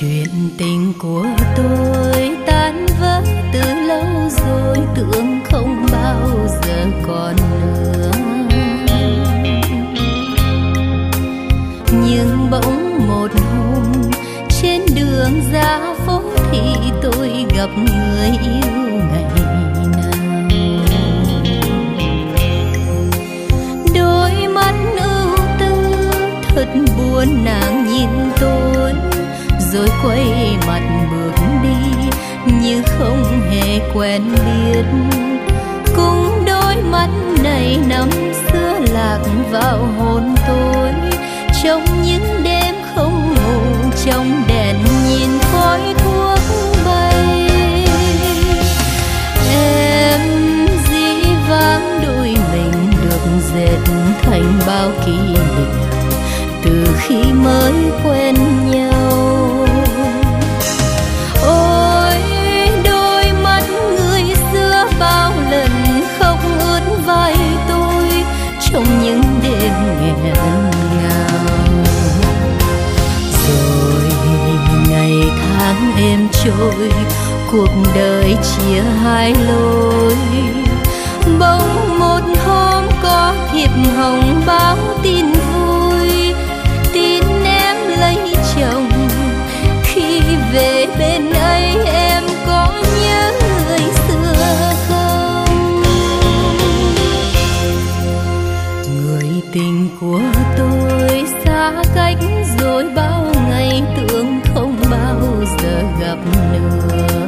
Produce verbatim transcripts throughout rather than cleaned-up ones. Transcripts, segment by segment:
Chuyện tình của tôi tan vỡ từ lâu rồi, tưởng không bao giờ còn nữa. Nhưng bỗng một hôm trên đường ra phố thì tôi gặp người yêu ngày nào. Đôi mắt ưu tư thật buồn, nàng nhìn tôi rồi quay mặt bước đi như không hề quen biết. Cùng đôi mắt này năm xưa lạc vào hồn tôi, trong những đêm không ngủ, trong đèn nhìn khói thuốc bay. Em dĩ vãng đôi mình được dệt thành bao kỷ niệm từ khi mới quen nhau. Ôi đôi mắt người xưa bao lần khóc ướt vai tôi trong những đêm nghẹn ngào. Rồi ngày tháng êm trôi, cuộc đời chia hai lối. Bỗng một hôm có thiệp hồng báo tin vui, tin em lấy chồng. Khi về bên ấy em có nhớ người xưa không? Người tình của tôi xa cách rồi bao ngày, tưởng không bao giờ gặp nữa.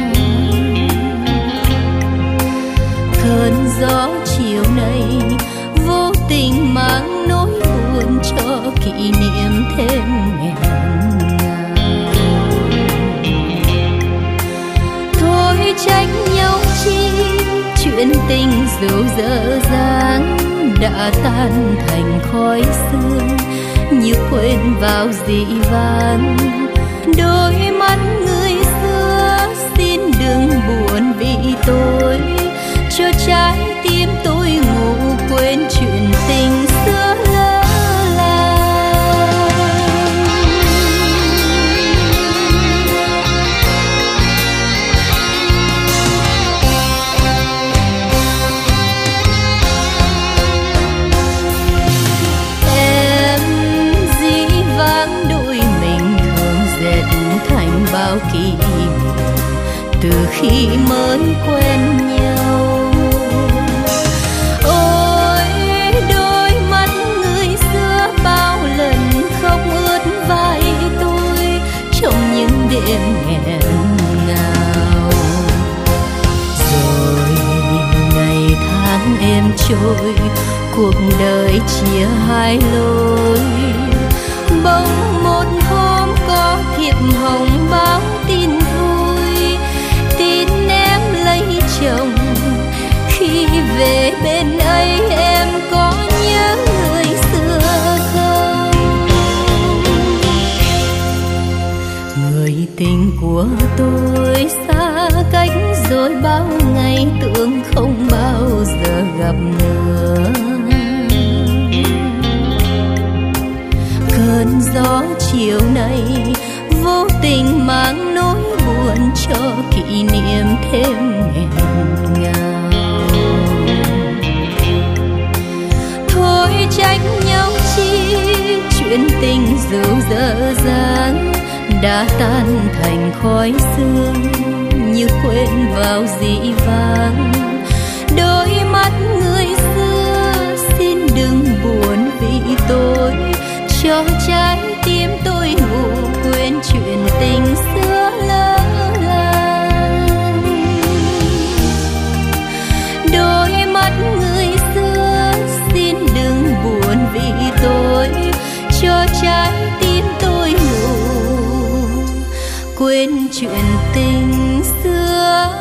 Cơn gió chiều nay vô tình mang nỗi buồn cho kỷ niệm thêm nghẹn ngào. Thôi trách nhau chi, chuyện tình dù dở dang đã tan thành khói sương như quên vào dĩ vãng. Đôi mắt người xưa xin đừng buồn vì tôi, cho trái tim tôi ngủ quên chuyện tình xưa lỡ làng. Em dĩ vãng đôi mình thường dệt thành bao kỷ niệm từ khi mới quen nhau. Ôi đôi mắt người xưa bao lần khóc ướt vai tôi trong những đêm nghẹn ngào. Rồi ngày tháng êm trôi, cuộc đời chia hai lối. Bỗng một hôm có thiệp hồng báo tin vui, tin em lấy chồng. Khi về bên ấy em có nhớ người xưa không? Người tình của tôi xa cách rồi bao ngày, tưởng không bao giờ gặp nữa. Cơn gió chiều nay vô tình mang nỗi buồn cho kỷ niệm thêm nghẹn ngào. Thôi trách nhau chi, chuyện tình dù dở dang đã tan thành khói sương như quên vào dĩ vãng. Đôi mắt người xưa xin đừng buồn vì tôi, cho trái tim tôi ngủ quên chuyện tình xưa lỡ làng. Đôi mắt người xưa xin đừng buồn vì tôi, cho trái tim tôi ngủ quên chuyện tình xưa.